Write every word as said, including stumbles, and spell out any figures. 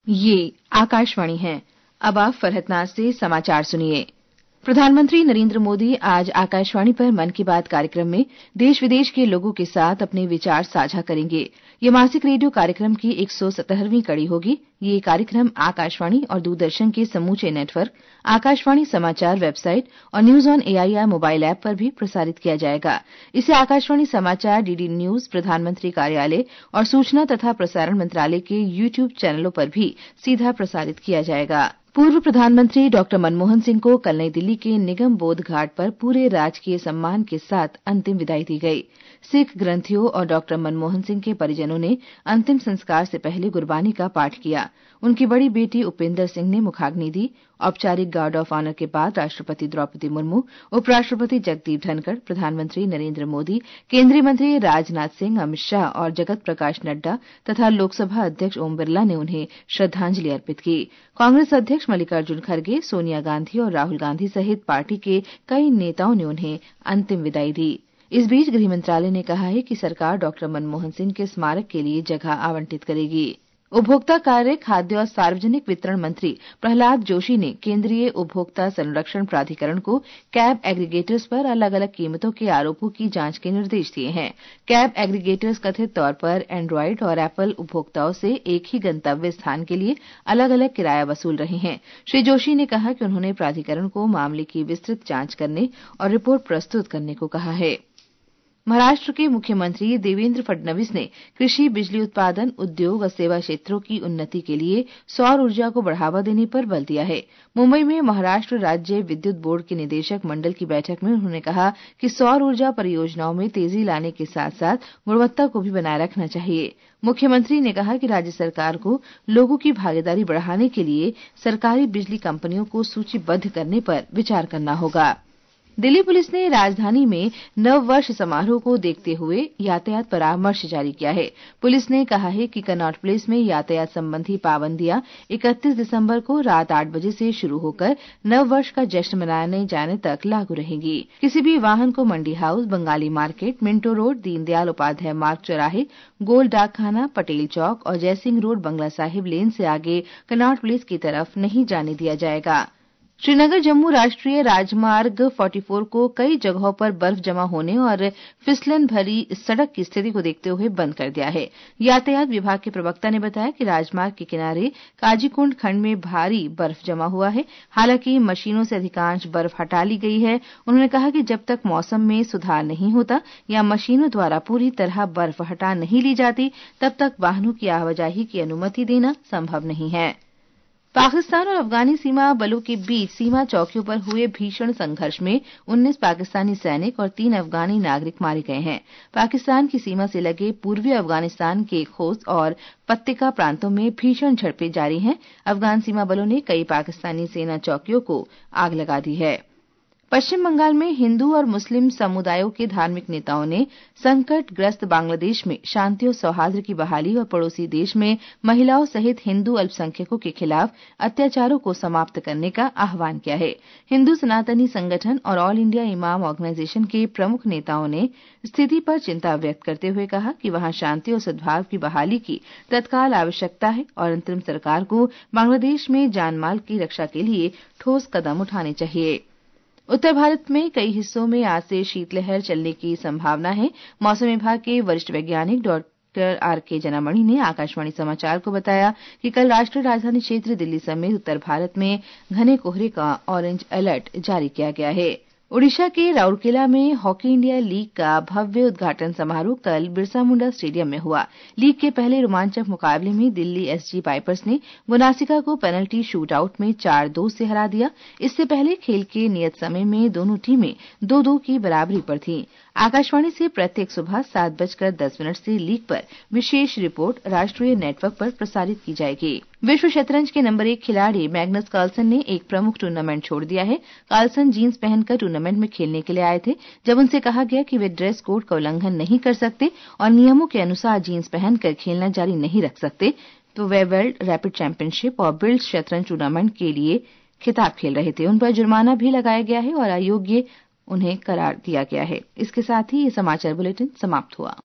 ये आकाशवाणी है। अब आप फरहतनाज से समाचार सुनिए। प्रधानमंत्री नरेंद्र मोदी आज आकाशवाणी पर मन की बात कार्यक्रम में देश विदेश के लोगों के साथ अपने विचार साझा करेंगे। ये मासिक रेडियो कार्यक्रम की एक सौ सत्रहवीं कड़ी होगी। ये कार्यक्रम आकाशवाणी और दूरदर्शन के समूचे नेटवर्क, आकाशवाणी समाचार वेबसाइट और news on AIR mobile app पर भी प्रसारित किया जाएगा। इसे आकाशवाणी समाचार, डीडी न्यूज, प्रधानमंत्री कार्यालय और सूचना तथा प्रसारण मंत्रालय के यूट्यूब चैनलों पर भी सीधा प्रसारित किया जाएगा। पूर्व प्रधानमंत्री डॉक्टर मनमोहन सिंह को कल नई दिल्ली के निगम बोध घाट पर पूरे राजकीय सम्मान के साथ अंतिम विदाई दी गई। सिख ग्रंथियों और डॉक्टर मनमोहन सिंह के परिजनों ने अंतिम संस्कार से पहले गुरबानी का पाठ किया। उनकी बड़ी बेटी उपेंद्र सिंह ने मुखाग्नि दी। औपचारिक गार्ड ऑफ ऑनर के बाद राष्ट्रपति द्रौपदी मुर्मू, उपराष्ट्रपति जगदीप धनखड़, प्रधानमंत्री नरेंद्र मोदी, केंद्रीय मंत्री राजनाथ सिंह, अमित शाह और जगत प्रकाश नड्डा तथा लोकसभा अध्यक्ष ओम बिरला ने उन्हें श्रद्धांजलि अर्पित की। कांग्रेस अध्यक्ष मल्लिकार्जुन खड़गे, सोनिया गांधी और राहुल गांधी सहित पार्टी के कई नेताओं ने उन्हें अंतिम विदाई दी। इस बीच गृह मंत्रालय ने कहा है कि सरकार डॉक्टर मनमोहन सिंह के स्मारक के लिए जगह आवंटित करेगी। उपभोक्ता कार्य, खाद्य और सार्वजनिक वितरण मंत्री प्रहलाद जोशी ने केंद्रीय उपभोक्ता संरक्षण प्राधिकरण को कैब एग्रीगेटर्स पर अलग अलग कीमतों के आरोपों की जांच के निर्देश दिए हैं। कैब एग्रीगेटर्स कथित तौर पर एंड्रॉयड और एप्पल उपभोक्ताओं से एक ही गंतव्य स्थान के लिए अलग अलग किराया वसूल रहे हैं। श्री जोशी ने कहा कि उन्होंने प्राधिकरण को मामले की विस्तृत जांच करने और रिपोर्ट प्रस्तुत करने को कहा है। महाराष्ट्र के मुख्यमंत्री देवेंद्र फडणवीस ने कृषि, बिजली उत्पादन, उद्योग और सेवा क्षेत्रों की उन्नति के लिए सौर ऊर्जा को बढ़ावा देने पर बल दिया है। मुंबई में महाराष्ट्र राज्य विद्युत बोर्ड के निदेशक मंडल की बैठक में उन्होंने कहा कि सौर ऊर्जा परियोजनाओं में तेजी लाने के साथ साथ गुणवत्ता को भी बनाए रखना चाहिए। मुख्यमंत्री ने कहा कि राज्य सरकार को लोगों की भागीदारी बढ़ाने के लिए सरकारी बिजली कंपनियों को सूचीबद्ध करने पर विचार करना होगा। दिल्ली पुलिस ने राजधानी में नववर्ष समारोह को देखते हुए यातायात परामर्श जारी किया है। पुलिस ने कहा है कि कनॉट प्लेस में यातायात संबंधी पाबंदियां इकतीस दिसंबर को रात आठ बजे से शुरू होकर नववर्ष का जश्न मनाने जाने तक लागू रहेंगी। किसी भी वाहन को Mandi House, Bengali Market, Minto Road, Deendayal Upadhyay Marg चौराहे, गोल डाकखाना, पटेल चौक और जयसिंह रोड, बंगला साहिब लेन से आगे कनॉट प्लेस की तरफ नहीं जाने दिया जाएगा। श्रीनगर जम्मू राष्ट्रीय राजमार्ग चौवालीस को कई जगहों पर बर्फ जमा होने और फिसलन भरी सड़क की स्थिति को देखते हुए बंद कर दिया है। यातायात विभाग के प्रवक्ता ने बताया कि राजमार्ग के किनारे काजीकुंड खंड में भारी बर्फ जमा हुआ है। हालांकि मशीनों से अधिकांश बर्फ हटा ली गई है। उन्होंने कहा कि जब तक मौसम में सुधार नहीं होता या मशीनों द्वारा पूरी तरह बर्फ हटा नहीं ली जाती, तब तक वाहनों की आवाजाही की अनुमति देना संभव नहीं है। पाकिस्तान और अफगानी सीमा बलों के बीच सीमा चौकियों पर हुए भीषण संघर्ष में उन्नीस पाकिस्तानी सैनिक और तीन अफगानी नागरिक मारे गए हैं। पाकिस्तान की सीमा से लगे पूर्वी अफगानिस्तान के खोस्त और पत्तिका प्रांतों में भीषण झड़पें जारी हैं। अफगान सीमा बलों ने कई पाकिस्तानी सेना चौकियों को आग लगा दी है। पश्चिम बंगाल में हिंदू और मुस्लिम समुदायों के धार्मिक नेताओं ने संकटग्रस्त बांग्लादेश में शांति और सौहार्द की बहाली और पड़ोसी देश में महिलाओं सहित हिंदू अल्पसंख्यकों के खिलाफ अत्याचारों को समाप्त करने का आह्वान किया है। हिंदू सनातनी संगठन और ऑल इंडिया इमाम ऑर्गेनाइजेशन के प्रमुख नेताओं ने स्थिति पर चिंता व्यक्त करते हुए कहा कि वहां शांति और सद्भाव की बहाली की तत्काल आवश्यकता है और अंतरिम सरकार को बांग्लादेश में जानमाल की रक्षा के लिए ठोस कदम उठाने चाहिए। उत्तर भारत में कई हिस्सों में आज से शीतलहर चलने की संभावना है। मौसम विभाग के वरिष्ठ वैज्ञानिक डॉक्टर आर के जनामणि ने आकाशवाणी समाचार को बताया कि कल राष्ट्रीय राजधानी क्षेत्र दिल्ली समेत उत्तर भारत में घने कोहरे का ऑरेंज अलर्ट जारी किया गया है। ओडिशा के राउरकेला में हॉकी इंडिया लीग का भव्य उद्घाटन समारोह कल बिरसा मुंडा स्टेडियम में हुआ। लीग के पहले रोमांचक मुकाबले में दिल्ली एसजी पाइपर्स ने गोनासिका को पेनल्टी शूट आउट में चार दो से हरा दिया। इससे पहले खेल के नियत समय में दोनों टीमें दो दो की बराबरी पर थीं। आकाशवाणी से प्रत्येक सुबह सात बजकर दस मिनट से लीग पर विशेष रिपोर्ट राष्ट्रीय नेटवर्क पर प्रसारित की जाएगी। विश्व शतरंज के नंबर एक खिलाड़ी मैग्नस कार्लसन ने एक प्रमुख टूर्नामेंट छोड़ दिया है। कार्लसन जीन्स पहनकर टूर्नामेंट में खेलने के लिए आए थे। जब उनसे कहा गया कि वे ड्रेस कोड का उल्लंघन नहीं कर सकते और नियमों के अनुसार जीन्स पहनकर खेलना जारी नहीं रख सकते, तो वे वर्ल्ड रैपिड चैंपियनशिप और बिल्ड शतरंज टूर्नामेंट के लिए खिताब खेल रहे थे। उन पर जुर्माना भी लगाया गया है और अयोग्य उन्हें करार दिया गया है। इसके साथ ही ये समाचार बुलेटिन समाप्त हुआ।